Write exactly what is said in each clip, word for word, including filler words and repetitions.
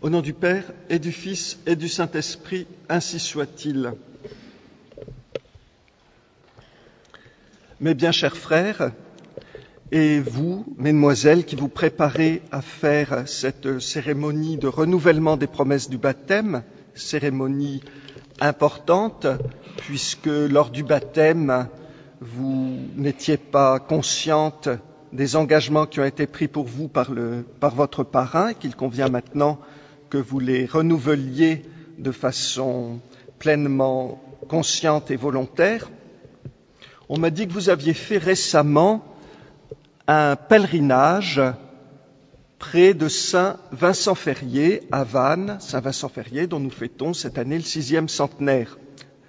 Au nom du Père et du Fils et du Saint-Esprit, ainsi soit-il. Mes bien chers frères, et vous, mesdemoiselles, qui vous préparez à faire cette cérémonie de renouvellement des promesses du baptême, cérémonie importante, puisque lors du baptême, vous n'étiez pas consciente des engagements qui ont été pris pour vous par, le, par votre parrain, qu'il convient maintenant que vous les renouveliez de façon pleinement consciente et volontaire. On m'a dit que vous aviez fait récemment un pèlerinage près de Saint-Vincent-Ferrier, à Vannes, Saint-Vincent-Ferrier, dont nous fêtons cette année le sixième centenaire.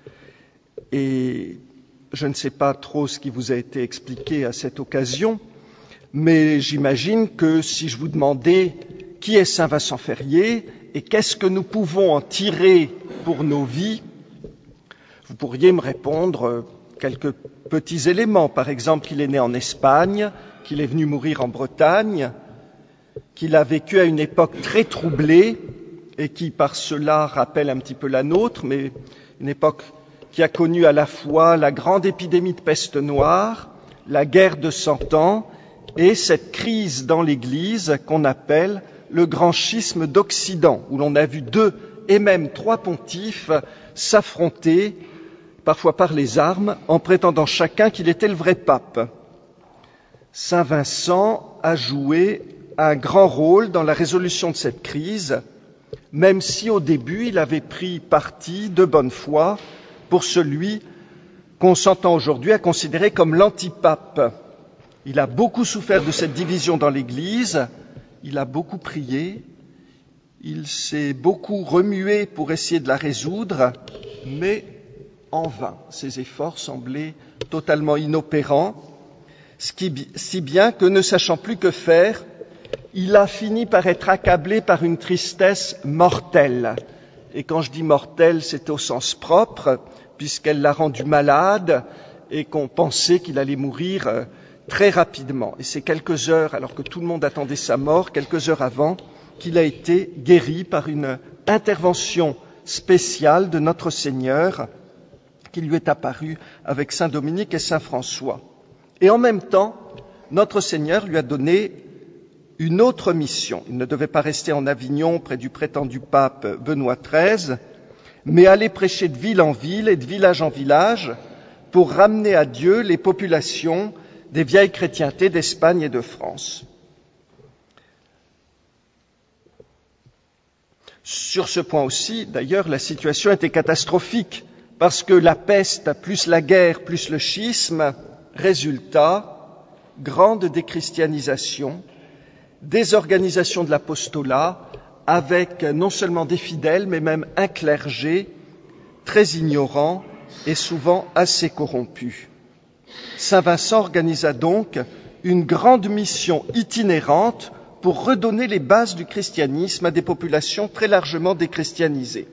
Et je ne sais pas trop ce qui vous a été expliqué à cette occasion, mais j'imagine que si je vous demandais qui est Saint-Vincent-Ferrier et qu'est-ce que nous pouvons en tirer pour nos vies, vous pourriez me répondre quelques petits éléments. Par exemple, qu'il est né en Espagne, qu'il est venu mourir en Bretagne, qu'il a vécu à une époque très troublée et qui, par cela, rappelle un petit peu la nôtre, mais une époque qui a connu à la fois la grande épidémie de peste noire, la guerre de Cent Ans et cette crise dans l'Église qu'on appelle le grand schisme d'Occident, où l'on a vu deux et même trois pontifes s'affronter, parfois par les armes, en prétendant chacun qu'il était le vrai pape. Saint Vincent a joué un grand rôle dans la résolution de cette crise, même si au début il avait pris parti de bonne foi pour celui qu'on s'entend aujourd'hui à considérer comme l'antipape. Il a beaucoup souffert de cette division dans l'Église, il a beaucoup prié, il s'est beaucoup remué pour essayer de la résoudre, mais en vain. Ses efforts semblaient totalement inopérants, ce qui, si bien que, ne sachant plus que faire, il a fini par être accablé par une tristesse mortelle. Et quand je dis mortelle, c'est au sens propre, puisqu'elle l'a rendu malade et qu'on pensait qu'il allait mourir très rapidement. Et c'est quelques heures, alors que tout le monde attendait sa mort, quelques heures avant, qu'il a été guéri par une intervention spéciale de notre Seigneur qui lui est apparue avec Saint Dominique et Saint François. Et en même temps, notre Seigneur lui a donné une autre mission. Il ne devait pas rester en Avignon près du prétendu pape Benoît treize, mais aller prêcher de ville en ville et de village en village pour ramener à Dieu les populations des vieilles chrétientés d'Espagne et de France. Sur ce point aussi, d'ailleurs, la situation était catastrophique, parce que la peste, plus la guerre, plus le schisme, résultat, grande déchristianisation, désorganisation de l'apostolat, avec non seulement des fidèles, mais même un clergé très ignorant et souvent assez corrompu. Saint Vincent organisa donc une grande mission itinérante pour redonner les bases du christianisme à des populations très largement déchristianisées.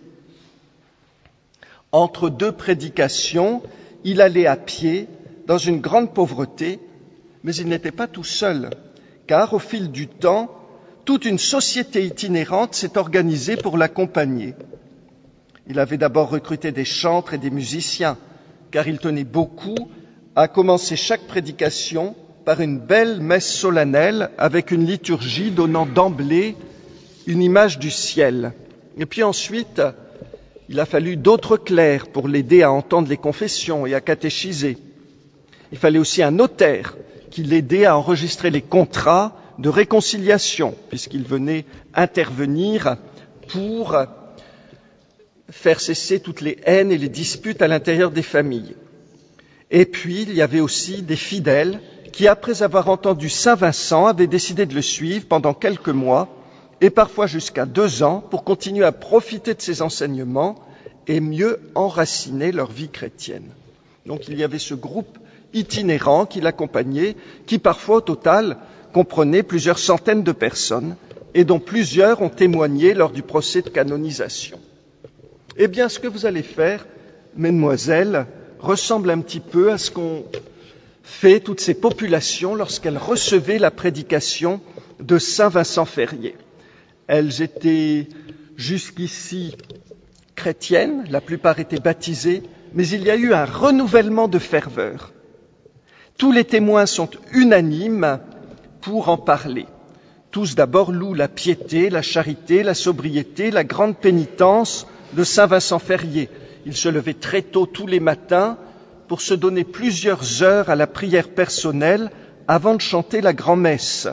Entre deux prédications, il allait à pied dans une grande pauvreté, mais il n'était pas tout seul, car au fil du temps, toute une société itinérante s'est organisée pour l'accompagner. Il avait d'abord recruté des chantres et des musiciens, car il tenait beaucoup à commencer chaque prédication par une belle messe solennelle avec une liturgie donnant d'emblée une image du ciel. Et puis ensuite, il a fallu d'autres clercs pour l'aider à entendre les confessions et à catéchiser. Il fallait aussi un notaire qui l'aidait à enregistrer les contrats de réconciliation, puisqu'il venait intervenir pour faire cesser toutes les haines et les disputes à l'intérieur des familles. Et puis, il y avait aussi des fidèles qui, après avoir entendu Saint Vincent, avaient décidé de le suivre pendant quelques mois et parfois jusqu'à deux ans pour continuer à profiter de ses enseignements et mieux enraciner leur vie chrétienne. Donc, il y avait ce groupe itinérant qui l'accompagnait, qui parfois, au total, comprenait plusieurs centaines de personnes et dont plusieurs ont témoigné lors du procès de canonisation. Eh bien, ce que vous allez faire, mesdemoiselles, ressemble un petit peu à ce qu'ont fait toutes ces populations lorsqu'elles recevaient la prédication de Saint Vincent Ferrier. Elles étaient jusqu'ici chrétiennes, la plupart étaient baptisées, mais il y a eu un renouvellement de ferveur. Tous les témoins sont unanimes pour en parler. Tous d'abord louent la piété, la charité, la sobriété, la grande pénitence de saint Vincent Ferrier. Il se levait très tôt tous les matins pour se donner plusieurs heures à la prière personnelle avant de chanter la grand-messe.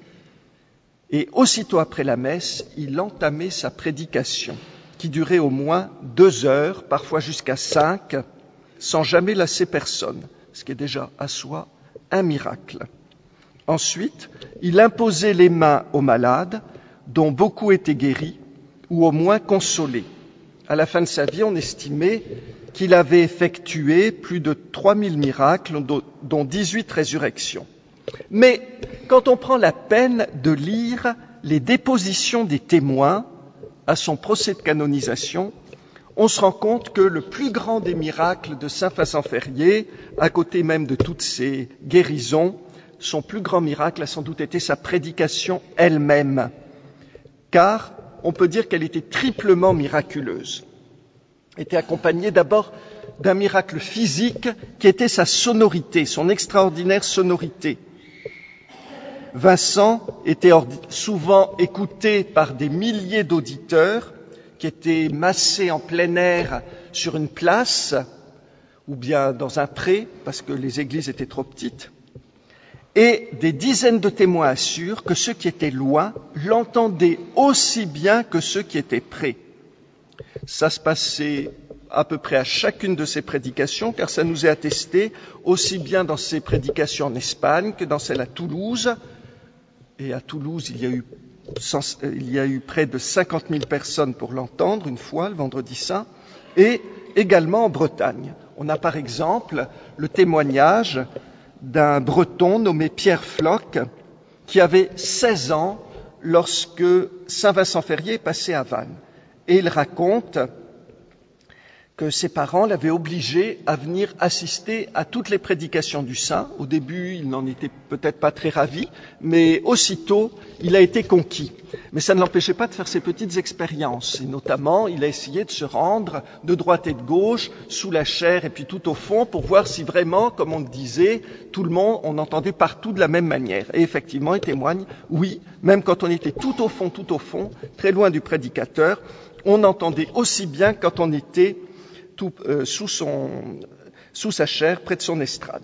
Et aussitôt après la messe, il entamait sa prédication, qui durait au moins deux heures, parfois jusqu'à cinq, sans jamais lasser personne, ce qui est déjà à soi un miracle. Ensuite, il imposait les mains aux malades, dont beaucoup étaient guéris, ou au moins consolés. À la fin de sa vie, on estimait qu'il avait effectué plus de trois mille miracles, dont dix-huit résurrections. Mais quand on prend la peine de lire les dépositions des témoins à son procès de canonisation, on se rend compte que le plus grand des miracles de saint Vincent Ferrier, à côté même de toutes ses guérisons, son plus grand miracle a sans doute été sa prédication elle-même, car on peut dire qu'elle était triplement miraculeuse. Elle était accompagnée d'abord d'un miracle physique qui était sa sonorité, son extraordinaire sonorité. Vincent était souvent écouté par des milliers d'auditeurs qui étaient massés en plein air sur une place ou bien dans un pré, parce que les églises étaient trop petites. Et des dizaines de témoins assurent que ceux qui étaient loin l'entendaient aussi bien que ceux qui étaient près. Ça se passait à peu près à chacune de ses prédications, car ça nous est attesté aussi bien dans ses prédications en Espagne que dans celle à Toulouse. Et à Toulouse, il y a eu, il y a eu près de cinquante mille personnes pour l'entendre une fois, le vendredi saint, et également en Bretagne. On a par exemple le témoignage d'un Breton nommé Pierre Floch, qui avait seize ans lorsque saint Vincent Ferrier est passé à Vannes. Et il raconte que ses parents l'avaient obligé à venir assister à toutes les prédications du saint. Au début, il n'en était peut-être pas très ravi, mais aussitôt, il a été conquis. Mais ça ne l'empêchait pas de faire ses petites expériences. Et notamment, il a essayé de se rendre de droite et de gauche, sous la chaire et puis tout au fond, pour voir si vraiment, comme on le disait, tout le monde, on entendait partout de la même manière. Et effectivement, il témoigne, oui, même quand on était tout au fond, tout au fond, très loin du prédicateur, on entendait aussi bien quand on était tout, euh, sous, son, sous sa chaire, près de son estrade.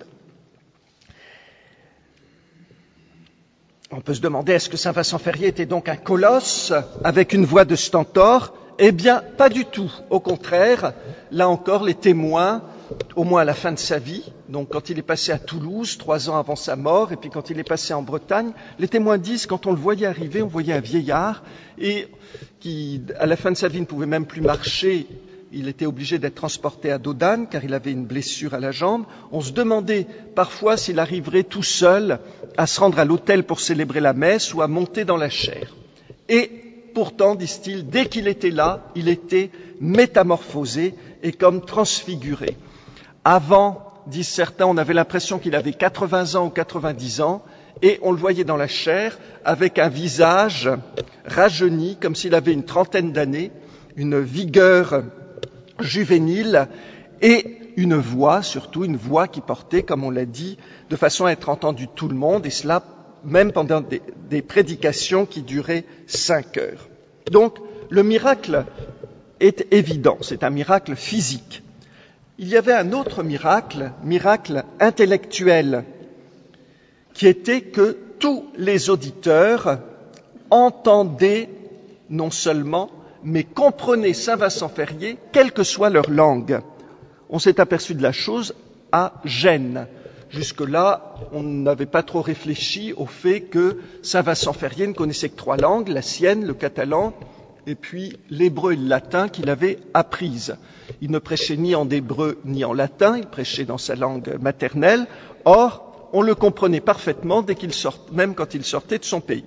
On peut se demander, est-ce que saint Vincent Ferrier était donc un colosse avec une voix de stentor ? Eh bien, pas du tout. Au contraire, là encore, les témoins, au moins à la fin de sa vie, donc quand il est passé à Toulouse, trois ans avant sa mort, et puis quand il est passé en Bretagne, les témoins disent, quand on le voyait arriver, on voyait un vieillard, et qui, à la fin de sa vie, ne pouvait même plus marcher. Il était obligé d'être transporté à Dodane, car il avait une blessure à la jambe. On se demandait parfois s'il arriverait tout seul à se rendre à l'autel pour célébrer la messe ou à monter dans la chaire. Et pourtant, disent-ils, dès qu'il était là, il était métamorphosé et comme transfiguré. Avant, disent certains, on avait l'impression qu'il avait quatre-vingts ans ou quatre-vingt-dix ans, et on le voyait dans la chair avec un visage rajeuni, comme s'il avait une trentaine d'années, une vigueur juvénile et une voix, surtout une voix qui portait, comme on l'a dit, de façon à être entendue de tout le monde, et cela même pendant des, des prédications qui duraient cinq heures. Donc, le miracle est évident, c'est un miracle physique. Il y avait un autre miracle, miracle intellectuel, qui était que tous les auditeurs entendaient non seulement, mais comprenaient saint Vincent Ferrier, quelle que soit leur langue. On s'est aperçu de la chose à Gênes. Jusque-là, on n'avait pas trop réfléchi au fait que saint Vincent Ferrier ne connaissait que trois langues, la sienne, le catalan, et puis l'hébreu et le latin qu'il avait apprises. Il ne prêchait ni en hébreu ni en latin, il prêchait dans sa langue maternelle. Or, on le comprenait parfaitement dès qu'il sortait, même quand il sortait de son pays.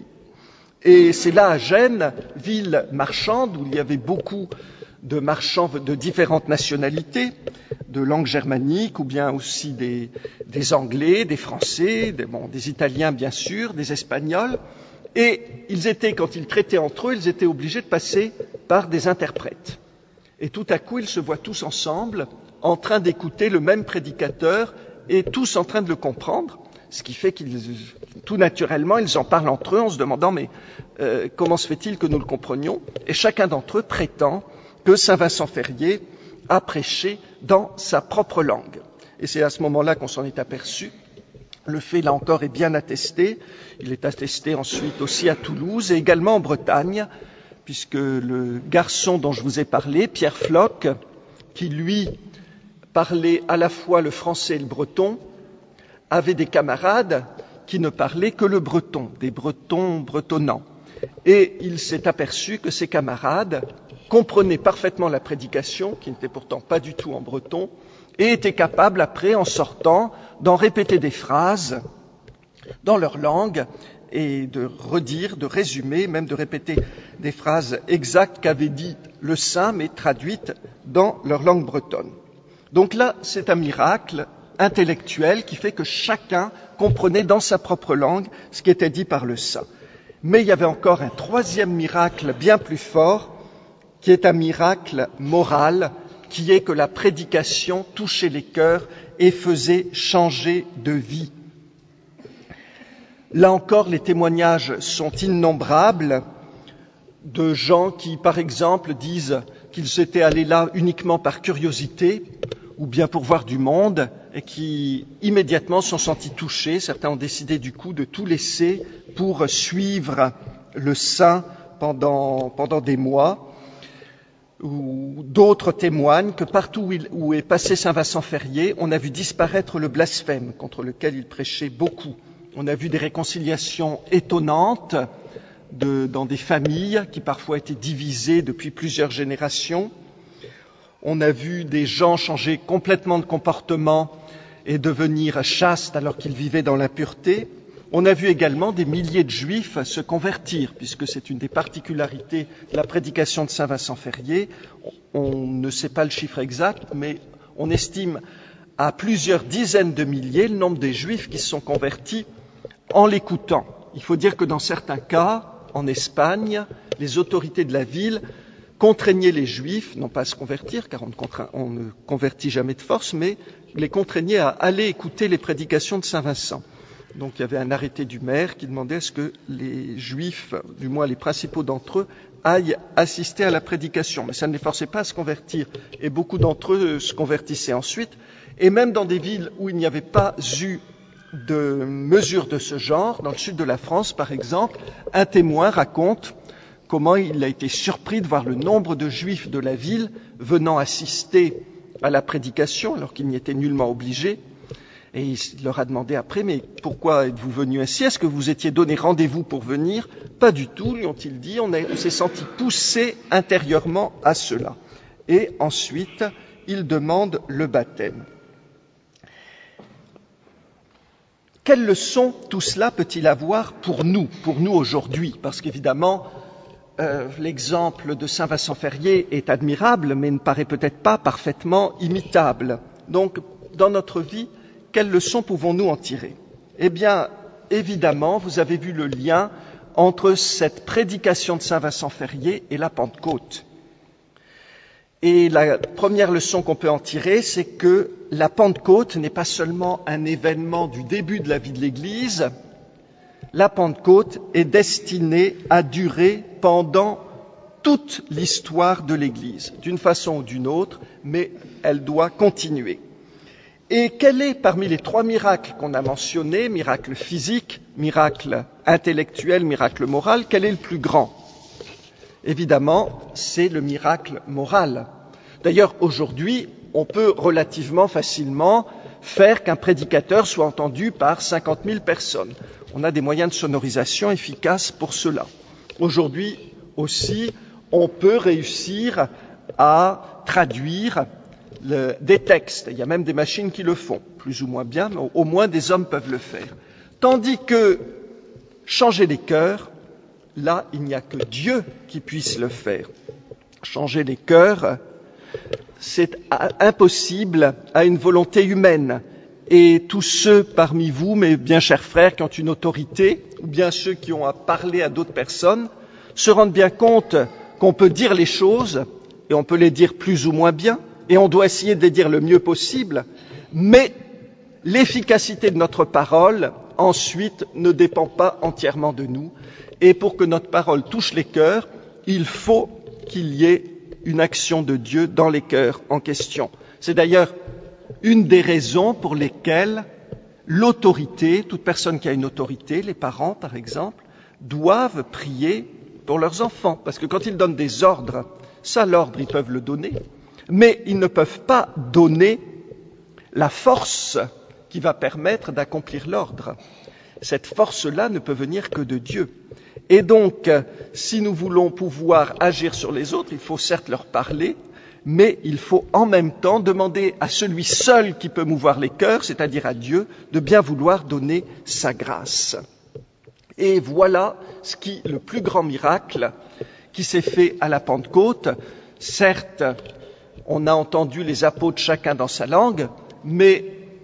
Et c'est là à Gênes, ville marchande, où il y avait beaucoup de marchands de différentes nationalités, de langue germanique, ou bien aussi des, des Anglais, des Français, des, bon, des Italiens bien sûr, des Espagnols. Et ils étaient, quand ils traitaient entre eux, ils étaient obligés de passer par des interprètes. Et tout à coup, ils se voient tous ensemble, en train d'écouter le même prédicateur, et tous en train de le comprendre, ce qui fait qu'ils, tout naturellement, ils en parlent entre eux en se demandant, mais euh, comment se fait-il que nous le comprenions? Et chacun d'entre eux prétend que saint Vincent Ferrier a prêché dans sa propre langue. Et c'est à ce moment-là qu'on s'en est aperçu. Le fait, là encore, est bien attesté. Il est attesté ensuite aussi à Toulouse et également en Bretagne, puisque le garçon dont je vous ai parlé, Pierre Floch, qui lui parlait à la fois le français et le breton, avait des camarades qui ne parlaient que le breton, des bretons bretonnants. Et il s'est aperçu que ses camarades comprenaient parfaitement la prédication, qui n'était pourtant pas du tout en breton, et étaient capables, après, en sortant, d'en répéter des phrases dans leur langue et de redire, de résumer, même de répéter des phrases exactes qu'avait dit le saint, mais traduites dans leur langue bretonne. Donc là, c'est un miracle intellectuel qui fait que chacun comprenait dans sa propre langue ce qui était dit par le saint. Mais il y avait encore un troisième miracle bien plus fort, qui est un miracle moral, qui est que la prédication touchait les cœurs et faisait changer de vie. Là encore, les témoignages sont innombrables de gens qui, par exemple, disent qu'ils étaient allés là uniquement par curiosité ou bien pour voir du monde et qui immédiatement se sont sentis touchés. Certains ont décidé du coup de tout laisser pour suivre le saint pendant, pendant des mois. Ou d'autres témoignent que partout où, il, où est passé saint Vincent Ferrier, on a vu disparaître le blasphème contre lequel il prêchait beaucoup. On a vu des réconciliations étonnantes de, dans des familles qui parfois étaient divisées depuis plusieurs générations. On a vu des gens changer complètement de comportement et devenir chastes alors qu'ils vivaient dans l'impureté. On a vu également des milliers de juifs se convertir, puisque c'est une des particularités de la prédication de saint Vincent Ferrier. On ne sait pas le chiffre exact, mais on estime à plusieurs dizaines de milliers le nombre des juifs qui se sont convertis en l'écoutant. Il faut dire que dans certains cas, en Espagne, les autorités de la ville contraignaient les juifs, non pas à se convertir, car on ne, contraint, on ne convertit jamais de force, mais les contraignaient à aller écouter les prédications de saint Vincent. Donc il y avait un arrêté du maire qui demandait à ce que les juifs, du moins les principaux d'entre eux, aillent assister à la prédication. Mais ça ne les forçait pas à se convertir. Et beaucoup d'entre eux se convertissaient ensuite. Et même dans des villes où il n'y avait pas eu de mesures de ce genre, dans le sud de la France par exemple, un témoin raconte comment il a été surpris de voir le nombre de juifs de la ville venant assister à la prédication alors qu'il n'y était nullement obligé. Et il leur a demandé après, mais pourquoi êtes-vous venus ainsi? Est-ce que vous étiez donné rendez-vous pour venir? Pas du tout, lui ont-ils dit, on, a, on s'est senti poussé intérieurement à cela. Et ensuite, il demande le baptême. Quelle leçon tout cela peut-il avoir pour nous, pour nous aujourd'hui? Parce qu'évidemment, euh, l'exemple de saint Vincent Ferrier est admirable, mais ne paraît peut-être pas parfaitement imitable. Donc, dans notre vie, quelles leçons pouvons-nous en tirer? Eh bien, évidemment, vous avez vu le lien entre cette prédication de saint Vincent Ferrier et la Pentecôte. Et la première leçon qu'on peut en tirer, c'est que la Pentecôte n'est pas seulement un événement du début de la vie de l'Église, la Pentecôte est destinée à durer pendant toute l'histoire de l'Église, d'une façon ou d'une autre, mais elle doit continuer. Et quel est, parmi les trois miracles qu'on a mentionnés, miracle physique, miracle intellectuel, miracle moral, quel est le plus grand? Évidemment, c'est le miracle moral. D'ailleurs, aujourd'hui, on peut relativement facilement faire qu'un prédicateur soit entendu par cinquante mille personnes. On a des moyens de sonorisation efficaces pour cela. Aujourd'hui aussi, on peut réussir à traduire Le, des textes. Il y a même des machines qui le font, plus ou moins bien, mais au, au moins des hommes peuvent le faire. Tandis que changer les cœurs, là, il n'y a que Dieu qui puisse le faire. Changer les cœurs, c'est impossible à une volonté humaine. Et tous ceux parmi vous, mes bien chers frères, qui ont une autorité, ou bien ceux qui ont à parler à d'autres personnes, se rendent bien compte qu'on peut dire les choses, et on peut les dire plus ou moins bien, et on doit essayer de les dire le mieux possible, mais l'efficacité de notre parole, ensuite, ne dépend pas entièrement de nous. Et pour que notre parole touche les cœurs, il faut qu'il y ait une action de Dieu dans les cœurs en question. C'est d'ailleurs une des raisons pour lesquelles l'autorité, toute personne qui a une autorité, les parents par exemple, doivent prier pour leurs enfants. Parce que quand ils donnent des ordres, ça l'ordre, ils peuvent le donner, mais ils ne peuvent pas donner la force qui va permettre d'accomplir l'ordre. Cette force-là ne peut venir que de Dieu. Et donc, si nous voulons pouvoir agir sur les autres, il faut certes leur parler, mais il faut en même temps demander à celui seul qui peut mouvoir les cœurs, c'est-à-dire à Dieu, de bien vouloir donner sa grâce. Et voilà ce qui, le plus grand miracle qui s'est fait à la Pentecôte. Certes, on a entendu les apôtres chacun dans sa langue, mais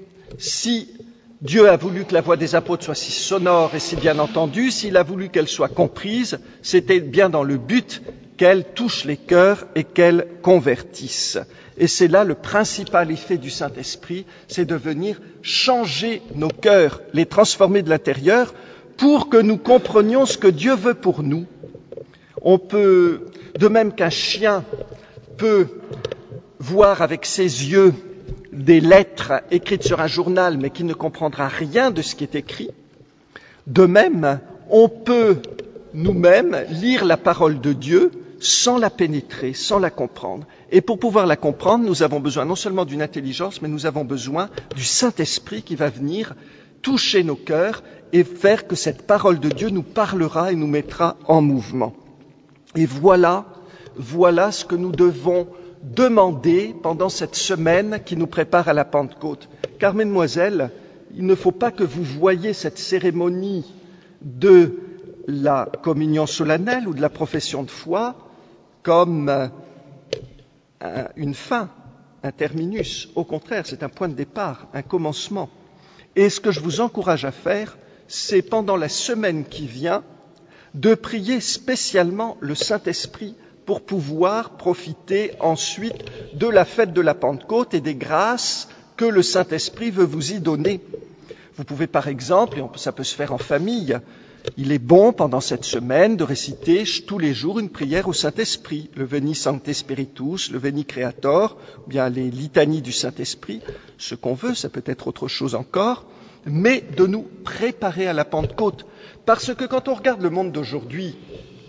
si Dieu a voulu que la voix des apôtres soit si sonore et si bien entendue, s'il a voulu qu'elle soit comprise, c'était bien dans le but qu'elle touche les cœurs et qu'elle convertisse. Et c'est là le principal effet du Saint-Esprit, c'est de venir changer nos cœurs, les transformer de l'intérieur, pour que nous comprenions ce que Dieu veut pour nous. On peut, de même qu'un chien peut voir avec ses yeux des lettres écrites sur un journal, mais qui ne comprendra rien de ce qui est écrit, de même, on peut nous-mêmes lire la parole de Dieu sans la pénétrer, sans la comprendre. Et pour pouvoir la comprendre, nous avons besoin non seulement d'une intelligence, mais nous avons besoin du Saint-Esprit qui va venir toucher nos cœurs et faire que cette parole de Dieu nous parlera et nous mettra en mouvement. Et voilà, voilà ce que nous devons demander pendant cette semaine qui nous prépare à la Pentecôte. Car, mesdemoiselles, il ne faut pas que vous voyiez cette cérémonie de la communion solennelle ou de la profession de foi comme un, une fin, un terminus. Au contraire, c'est un point de départ, un commencement. Et ce que je vous encourage à faire, c'est pendant la semaine qui vient, de prier spécialement le Saint-Esprit pour pouvoir profiter ensuite de la fête de la Pentecôte et des grâces que le Saint-Esprit veut vous y donner. Vous pouvez par exemple, et ça peut se faire en famille, il est bon pendant cette semaine de réciter tous les jours une prière au Saint-Esprit, le Veni Sancte Spiritus, le Veni Creator, ou bien les litanies du Saint-Esprit, ce qu'on veut, ça peut être autre chose encore, mais de nous préparer à la Pentecôte. Parce que quand on regarde le monde d'aujourd'hui,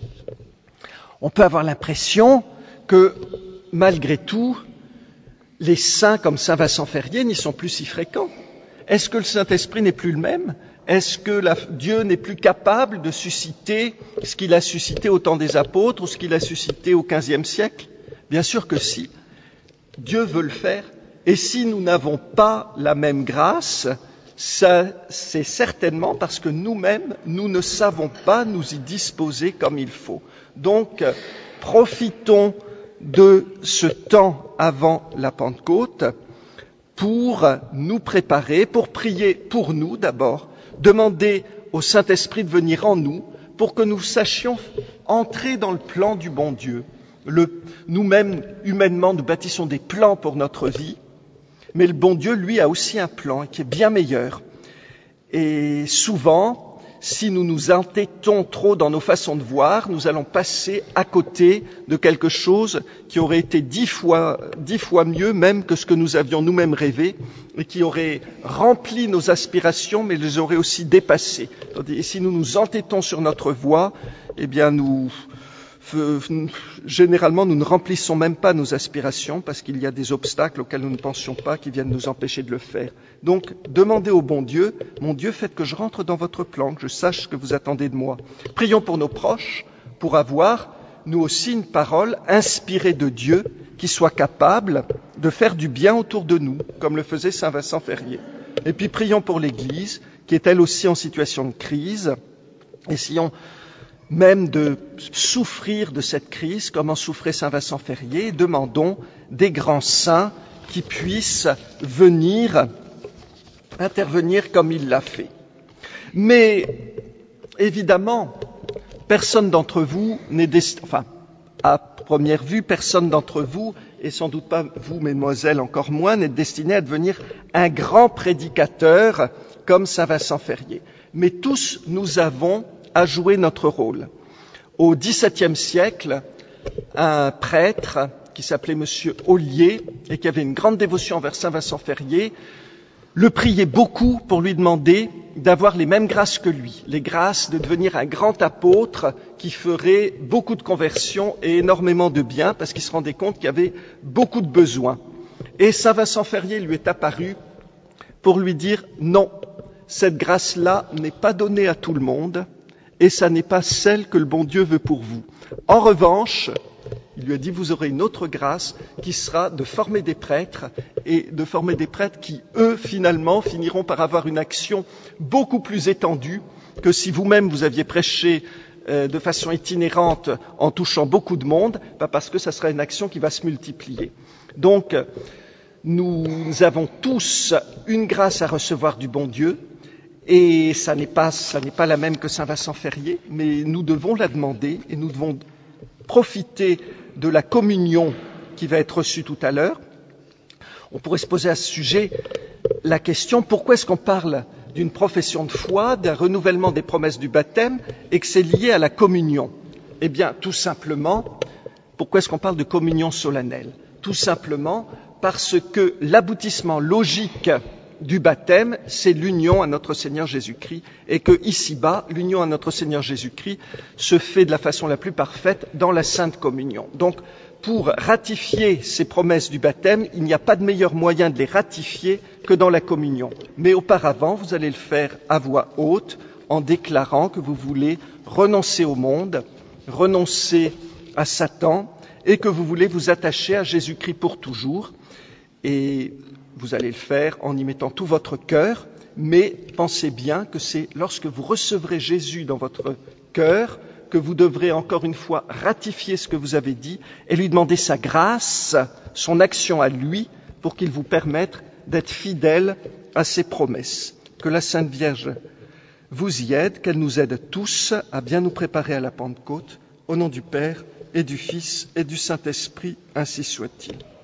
on peut avoir l'impression que, malgré tout, les saints comme Saint Vincent Ferrier n'y sont plus si fréquents. Est-ce que le Saint-Esprit n'est plus le même ? Est-ce que la, Dieu n'est plus capable de susciter ce qu'il a suscité au temps des apôtres ou ce qu'il a suscité au quinzième siècle ? Bien sûr que si. Dieu veut le faire. Et si nous n'avons pas la même grâce, ça, c'est certainement parce que nous-mêmes, nous ne savons pas nous y disposer comme il faut. Donc, profitons de ce temps avant la Pentecôte pour nous préparer, pour prier pour nous d'abord, demander au Saint-Esprit de venir en nous pour que nous sachions entrer dans le plan du bon Dieu. Le, nous-mêmes, humainement, nous bâtissons des plans pour notre vie, mais le bon Dieu, lui, a aussi un plan qui est bien meilleur. Et souvent, si nous nous entêtons trop dans nos façons de voir, nous allons passer à côté de quelque chose qui aurait été dix fois, dix fois mieux même que ce que nous avions nous-mêmes rêvé et qui aurait rempli nos aspirations, mais les aurait aussi dépassées. Et si nous nous entêtons sur notre voie, eh bien nous... Généralement, nous ne remplissons même pas nos aspirations parce qu'il y a des obstacles auxquels nous ne pensions pas qui viennent nous empêcher de le faire. Donc, demandez au bon Dieu, mon Dieu, faites que je rentre dans votre plan, que je sache ce que vous attendez de moi. Prions pour nos proches, pour avoir, nous aussi, une parole inspirée de Dieu qui soit capable de faire du bien autour de nous, comme le faisait Saint Vincent Ferrier. Et puis, prions pour l'Église, qui est elle aussi en situation de crise. Essayons même de souffrir de cette crise, comme en souffrait Saint Vincent Ferrier, demandons des grands saints qui puissent venir intervenir comme il l'a fait. Mais, évidemment, personne d'entre vous n'est destiné, enfin, à première vue, personne d'entre vous, et sans doute pas vous, mesdemoiselles, encore moins, n'est destiné à devenir un grand prédicateur comme saint Vincent Ferrier. Mais tous, nous avons à jouer notre rôle. Au dix-septième siècle, un prêtre qui s'appelait Monsieur Ollier et qui avait une grande dévotion envers saint Vincent Ferrier, le priait beaucoup pour lui demander d'avoir les mêmes grâces que lui, les grâces de devenir un grand apôtre qui ferait beaucoup de conversions et énormément de bien, parce qu'il se rendait compte qu'il y avait beaucoup de besoins. Et saint Vincent Ferrier lui est apparu pour lui dire « Non, cette grâce-là n'est pas donnée à tout le monde, et ça n'est pas celle que le bon Dieu veut pour vous. En revanche, il lui a dit, vous aurez une autre grâce qui sera de former des prêtres et de former des prêtres qui, eux, finalement, finiront par avoir une action beaucoup plus étendue que si vous-même vous aviez prêché euh, de façon itinérante en touchant beaucoup de monde, bah parce que ça sera une action qui va se multiplier. Donc, nous avons tous une grâce à recevoir du bon Dieu, et ça n'est pas, ça n'est pas la même que saint Vincent Ferrier, mais nous devons la demander et nous devons profiter de la communion qui va être reçue tout à l'heure. On pourrait se poser à ce sujet la question, pourquoi est-ce qu'on parle d'une profession de foi, d'un renouvellement des promesses du baptême, et que c'est lié à la communion? Eh bien, tout simplement, pourquoi est-ce qu'on parle de communion solennelle? Tout simplement parce que l'aboutissement logique du baptême, c'est l'union à notre Seigneur Jésus-Christ, et que ici-bas, l'union à notre Seigneur Jésus-Christ se fait de la façon la plus parfaite dans la Sainte Communion. Donc, pour ratifier ces promesses du baptême, il n'y a pas de meilleur moyen de les ratifier que dans la communion. Mais auparavant, vous allez le faire à voix haute, en déclarant que vous voulez renoncer au monde, renoncer à Satan, et que vous voulez vous attacher à Jésus-Christ pour toujours. Et vous allez le faire en y mettant tout votre cœur, mais pensez bien que c'est lorsque vous recevrez Jésus dans votre cœur que vous devrez encore une fois ratifier ce que vous avez dit et lui demander sa grâce, son action à lui, pour qu'il vous permette d'être fidèle à ses promesses. Que la Sainte Vierge vous y aide, qu'elle nous aide tous à bien nous préparer à la Pentecôte, au nom du Père et du Fils et du Saint-Esprit, ainsi soit-il.